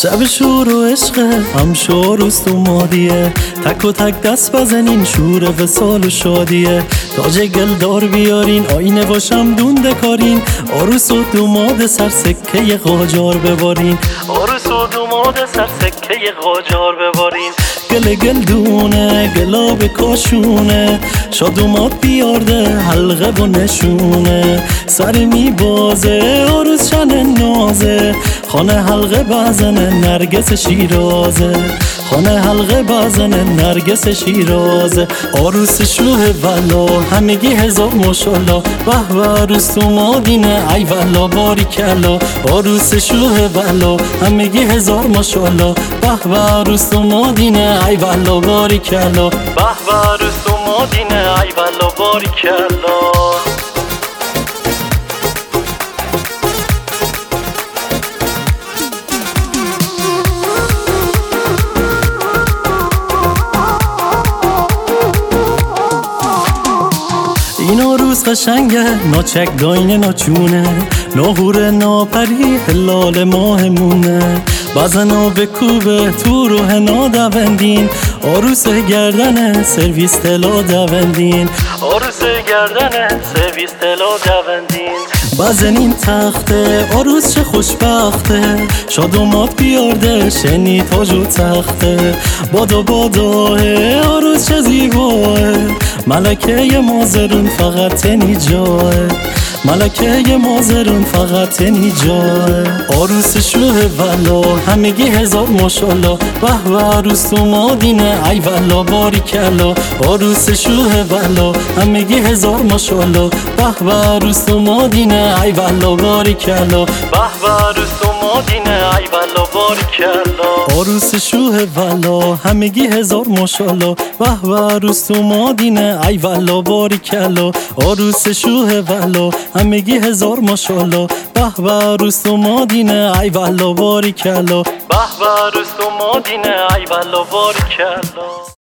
شب شور و عشقه هم شوروست و مادیه، تک و تک دست بزنین شور وصال و شادیه. تاج گلدار بیارین آینه و شمدون دکارین، عروس و دوماد سر سکه قاجار ببارین، عروس و دوماد سر سکه قاجار ببارین. گل گلدونه گلاب کاشونه، شادومات بیارده حلقه و نشونه. سر می بازه عروس شن نازه، خانه حلقه بزنه نرگس شیرازه، خانه حلقه بزنه نرگس شیرازه. عروس شوه ولا همگی هزار ماشالله، به به عروس تو مادینه ای ولا باریکلا. عروس شوه ولا همگی هزار ماشالله، به به عروس تو مادینه ای ولا باریکلا، به به عروس تو مادینه ای ولا باریکلا. این عروس قشنگه ناچک داینه ناچونه، ناهور ناپری هلال ماهمونه. بزن و بکوبه تو روح نادوندین، عروس گردنه سرویس تلا دوندین، عروس گردنه سرویس تلا دوندین. بزنین تخته عروس چه خوشبخته، شادومات بیارده شنی تاج و تخته. بادا بادا عروس چه زیباه، ملکه مازرون فقط تنی جاه، ملکه مازرون فقط تنی جاه. عروس شوه ولا همگی هزار ماشالله، به به عروس تو مادینه ای ولا باریکلا. عروس شوه ولا همگی هزار ماشالله، به به عروس تو مادینه ای ولا باریکلا، به به عروس تو مادینه ای ولا باریکلا. عروس شوه ولا همگی هزار ماشالله، به به عروس تو مادینه ای ولا باریکلا. عروس شوه ولا همگی هزار ماشالله، به به عروس تو مادینه ای ولا باریکلا، به به عروس تو مادینه ای ولا باریکلا.